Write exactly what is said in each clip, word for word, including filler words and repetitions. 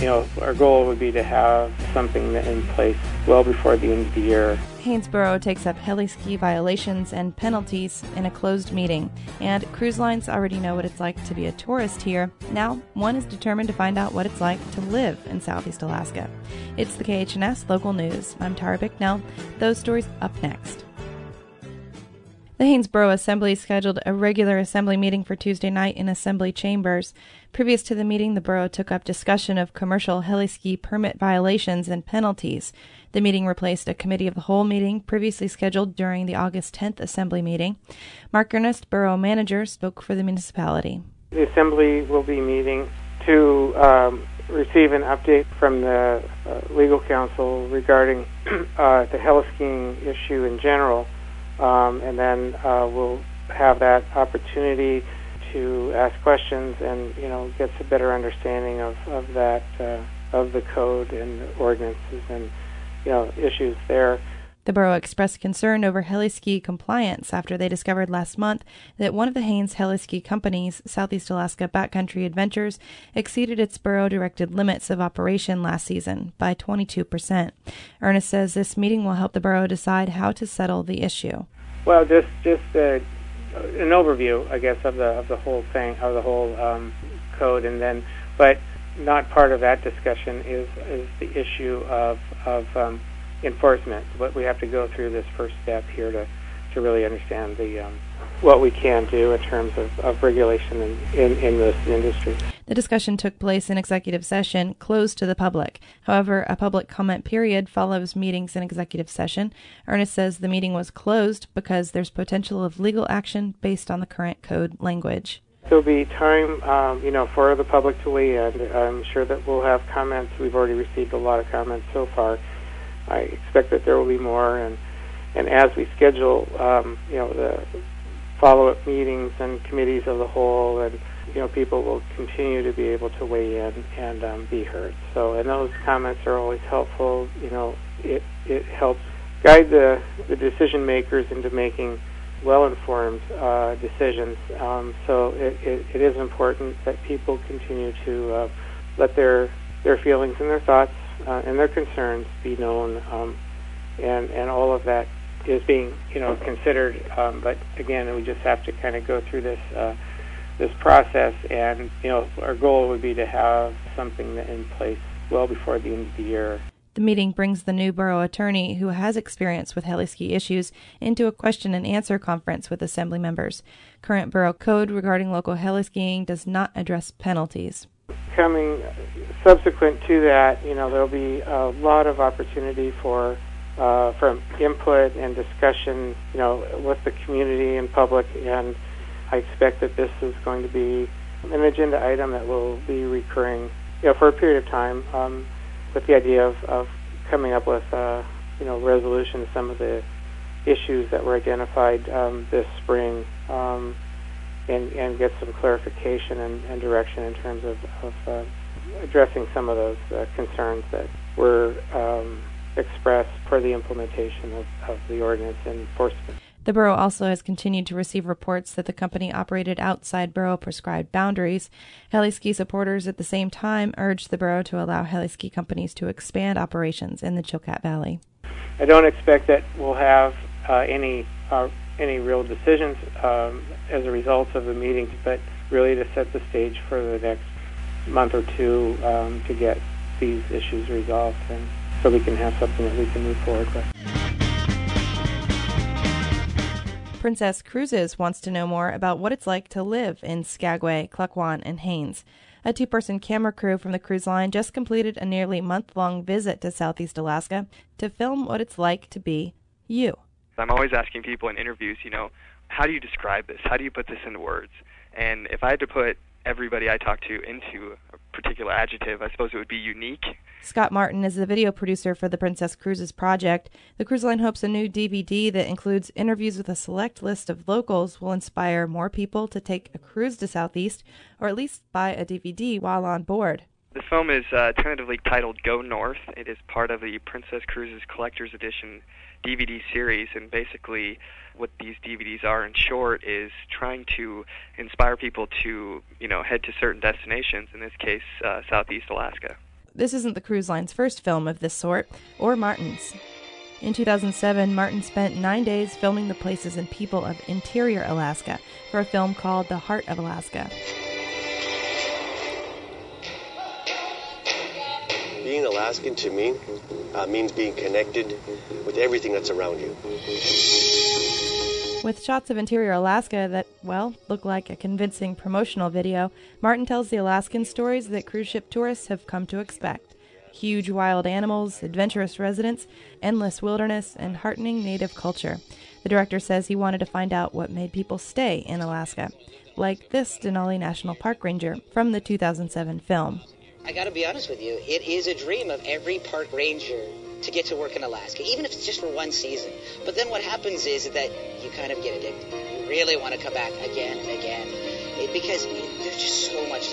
know, our goal would be to have something in place well before the end of the year. Haines Borough takes up heli-ski violations and penalties in a closed meeting, and cruise lines already know what it's like to be a tourist here. Now, one is determined to find out what it's like to live in Southeast Alaska. It's the K H N S Local News. I'm Tara Bicknell. Those stories up next. The Haines Borough Assembly scheduled a regular assembly meeting for Tuesday night in Assembly Chambers. Previous to the meeting, the borough took up discussion of commercial heli-ski permit violations and penalties. The meeting replaced a committee of the whole meeting previously scheduled during the August tenth Assembly meeting. Mark Ernest, borough manager, spoke for the municipality. The Assembly will be meeting to um, receive an update from the uh, legal counsel regarding uh, the heli-skiing issue in general. Um, and then uh, we'll have that opportunity to ask questions and, you know, get a better understanding of, of that, uh, of the code and the ordinances and, you know, issues there. The borough expressed concern over heli-ski compliance after they discovered last month that one of the Haines heli-ski companies, Southeast Alaska Backcountry Adventures, exceeded its borough-directed limits of operation last season by twenty-two percent. Ernest says this meeting will help the borough decide how to settle the issue. Well, just just uh, an overview, I guess, of the of the whole thing, of the whole um, code, and then, but not part of that discussion is is the issue of of um, enforcement. But we have to go through this first step here to, to really understand the um, what we can do in terms of, of regulation in, in, in this industry. The discussion took place in executive session, closed to the public. However, a public comment period follows meetings in executive session. Ernest says the meeting was closed because there's potential of legal action based on the current code language. There'll be time, um, you know, for the public to weigh in. I'm sure that we'll have comments. We've already received a lot of comments so far. I expect that there will be more, and and as we schedule, um, you know, the follow-up meetings and committees of the whole, and you know, people will continue to be able to weigh in and um, be heard. So, and those comments are always helpful. You know, it it helps guide the the decision makers into making well-informed uh, decisions. Um, so, it, it it is important that people continue to uh, let their their feelings and their thoughts Uh, and their concerns be known, um, and and all of that is being, you know, considered. Um, but again, we just have to kind of go through this uh, this process, and you know, our goal would be to have something in place well before the end of the year. The meeting brings the new borough attorney, who has experience with heli-ski issues, into a question and answer conference with assembly members. Current borough code regarding local heli-skiing does not address penalties. Coming subsequent to that, you know, there'll be a lot of opportunity for uh, from input and discussion, you know, with the community and public, and I expect that this is going to be an agenda item that will be recurring, you know, for a period of time, um, with the idea of, of coming up with, uh, you know, resolution to some of the issues that were identified um, this spring. Um, And, and get some clarification and, and direction in terms of, of uh, addressing some of those uh, concerns that were um, expressed for the implementation of, of the ordinance and enforcement. The borough also has continued to receive reports that the company operated outside borough-prescribed boundaries. Heli-ski supporters at the same time urged the borough to allow heli-ski companies to expand operations in the Chilkat Valley. I don't expect that we'll have uh, any uh, any real decisions um, as a result of the meetings, but really to set the stage for the next month or two um, to get these issues resolved, and so we can have something that we can move forward with. Princess Cruises wants to know more about what it's like to live in Skagway, Klukwan, and Haines. A two-person camera crew from the cruise line just completed a nearly month-long visit to Southeast Alaska to film what it's like to be you. I'm always asking people in interviews, you know, how do you describe this? How do you put this into words? And if I had to put everybody I talk to into a particular adjective, I suppose it would be unique. Scott Martin is the video producer for the Princess Cruises project. The cruise line hopes a new D V D that includes interviews with a select list of locals will inspire more people to take a cruise to Southeast, or at least buy a D V D while on board. The film is uh, tentatively titled Go North. It is part of the Princess Cruises Collector's Edition D V D series, and basically what these D V Ds are in short is trying to inspire people to, you know, head to certain destinations, in this case, uh, Southeast Alaska. this isn't the cruise line's first film of this sort, or Martin's. In two thousand seven, Martin spent nine days filming the places and people of interior Alaska for a film called The Heart of Alaska. Being Alaskan to me uh, means being connected with everything that's around you. With shots of interior Alaska that, well, look like a convincing promotional video, Martin tells the Alaskan stories that cruise ship tourists have come to expect. Huge wild animals, adventurous residents, endless wilderness, and heartening native culture. The director says he wanted to find out what made people stay in Alaska, like this Denali National Park ranger from the two thousand seven film. I gotta be honest with you, it is a dream of every park ranger to get to work in Alaska, even if it's just for one season. But then what happens is that you kind of get addicted. You really want to come back again and again, it, because it, there's just so much to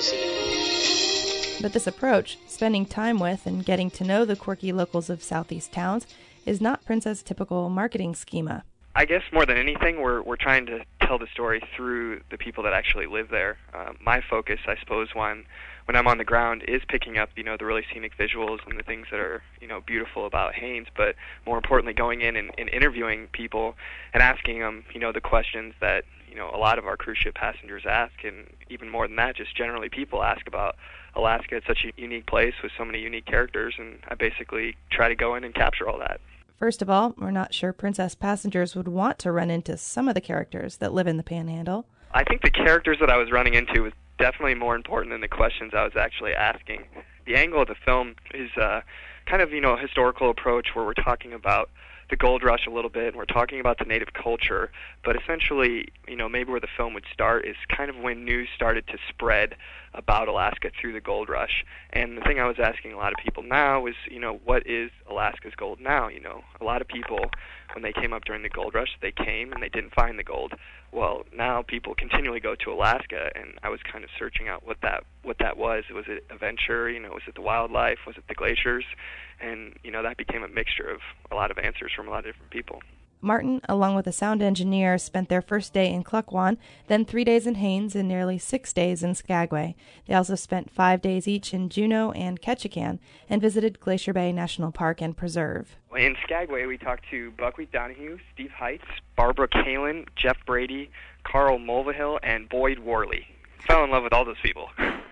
see. But this approach, spending time with and getting to know the quirky locals of southeast towns, is not Prince's typical marketing schema. I guess more than anything, we're we're trying to tell the story through the people that actually live there. Uh, my focus, I suppose, when when I'm on the ground, is picking up, you know, the really scenic visuals and the things that are, you know, beautiful about Haines. But more importantly, going in and, and interviewing people and asking them, you know, the questions that, you know, a lot of our cruise ship passengers ask, and even more than that, just generally people ask about Alaska. It's such a unique place with so many unique characters, and I basically try to go in and capture all that. First of all, we're not sure Princess passengers would want to run into some of the characters that live in the Panhandle. I think the characters that I was running into was definitely more important than the questions I was actually asking. The angle of the film is uh, kind of, you know, a historical approach where we're talking about the gold rush a little bit, and we're talking about the native culture, but essentially, you know, maybe where the film would start is kind of when news started to spread about Alaska through the gold rush. And the thing I was asking a lot of people now is, you know, what is Alaska's gold now? You know, a lot of people, when they came up during the gold rush, they came and they didn't find the gold. Well, now people continually go to Alaska, and I was kind of searching out what that what that was. Was it adventure? You know, was it the wildlife? Was it the glaciers? And, you know, that became a mixture of a lot of answers from a lot of different people. Martin, along with a sound engineer, spent their first day in Klukwan, then three days in Haines, and nearly six days in Skagway. They also spent five days each in Juneau and Ketchikan, and visited Glacier Bay National Park and Preserve. In Skagway, we talked to Buckwheat Donahue, Steve Heitz, Barbara Kalin, Jeff Brady, Carl Mulvihill, and Boyd Worley. Fell in love with all those people.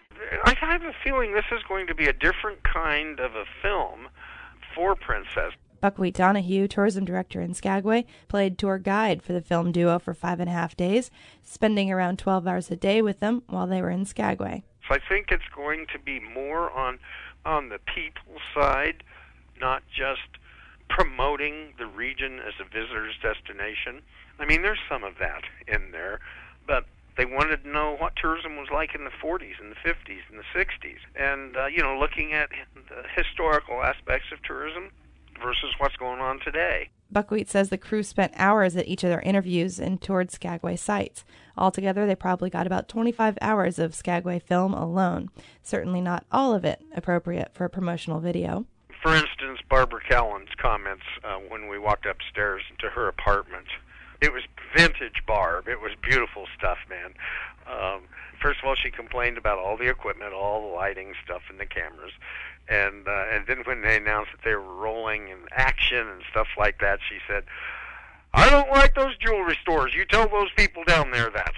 I have a feeling this is going to be a different kind of a film for Princess. Buckwheat Donahue, tourism director in Skagway, played tour guide for the film duo for five and a half days, spending around twelve hours a day with them while they were in Skagway. So I think it's going to be more on on the people side, not just promoting the region as a visitor's destination. I mean, there's some of that in there, but they wanted to know what tourism was like in the forties and the fifties and the sixties, and, uh, you know, looking at the historical aspects of tourism versus what's going on today. Buckwheat says the crew spent hours at each of their interviews and toured Skagway sites. Altogether, they probably got about twenty-five hours of Skagway film alone. Certainly not all of it appropriate for a promotional video. For instance, Barbara Callan's comments uh, when we walked upstairs to her apartment. It was vintage Barb. It was beautiful stuff, man. Um, first of all, she complained about all the equipment, all the lighting stuff and the cameras. And uh, and then when they announced that they were rolling in action and stuff like that, she said, I don't like those jewelry stores. You tell those people down there that.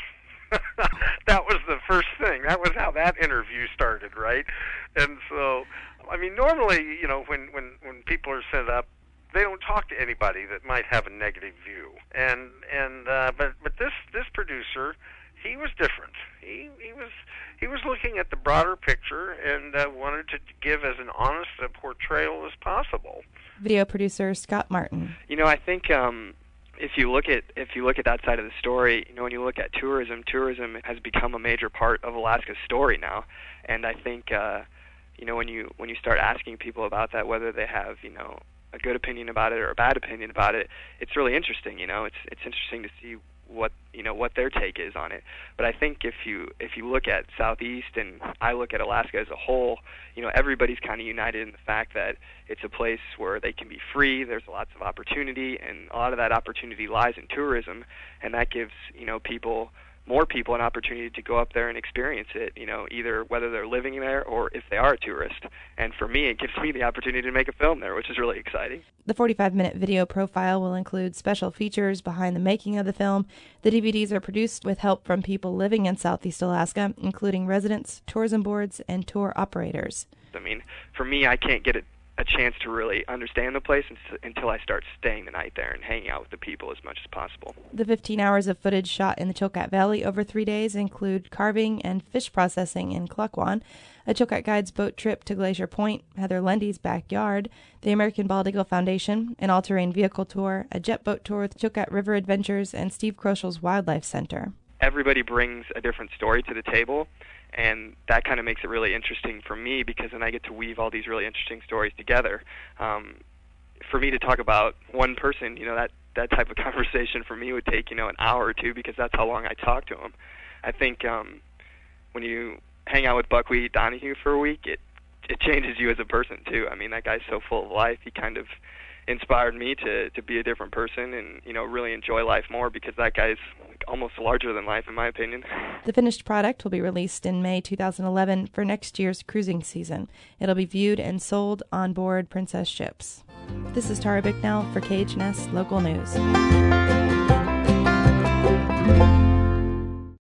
That was the first thing. That was how that interview started, right? And so, I mean, normally, you know, when, when, when people are set up, they don't talk to anybody that might have a negative view. And and uh, but but this this producer, he was different. He he was he was looking at the broader picture and uh, wanted to give as an honest a portrayal as possible. Video producer Scott Martin. You know, I think um, if you look at if you look at that side of the story, you know, when you look at tourism, tourism has become a major part of Alaska's story now. And I think uh, you know, when you when you start asking people about that, whether they have, you know, a good opinion about it or a bad opinion about it, it's really interesting. You know, it's it's interesting to see what you know what their take is on it. But I think if you if you look at Southeast and I look at Alaska as a whole, you know, everybody's kind of united in the fact that it's a place where they can be free. There's lots of opportunity, and a lot of that opportunity lies in tourism, and that gives, you know, people more people an opportunity to go up there and experience it, you know, either whether they're living there or if they are a tourist. And for me, it gives me the opportunity to make a film there, which is really exciting. The forty-five minute video profile will include special features behind the making of the film. The D V Ds are produced with help from people living in Southeast Alaska, including residents, tourism boards, and tour operators. I mean, for me, I can't get it a chance to really understand the place until I start staying the night there and hanging out with the people as much as possible. The fifteen hours of footage shot in the Chilkat Valley over three days include carving and fish processing in Klukwan, a Chilkat Guides boat trip to Glacier Point, Heather Lundy's backyard, the American Bald Eagle Foundation, an all-terrain vehicle tour, a jet boat tour with Chilkat River Adventures, and Steve Kroshel's Wildlife Center. Everybody brings a different story to the table, and that kind of makes it really interesting for me because then I get to weave all these really interesting stories together. Um, for me to talk about one person, you know, that, that type of conversation for me would take, you know, an hour or two because that's how long I talk to him. I think um, when you hang out with Buckwheat Donahue for a week, it, it changes you as a person, too. I mean, that guy's so full of life. He kind of inspired me to, to be a different person and, you know, really enjoy life more because that guy's almost larger than life, in my opinion. The finished product will be released in May two thousand eleven for next year's cruising season. It'll be viewed and sold on board Princess ships. This is Tara Bicknell for Cage Nest Local News.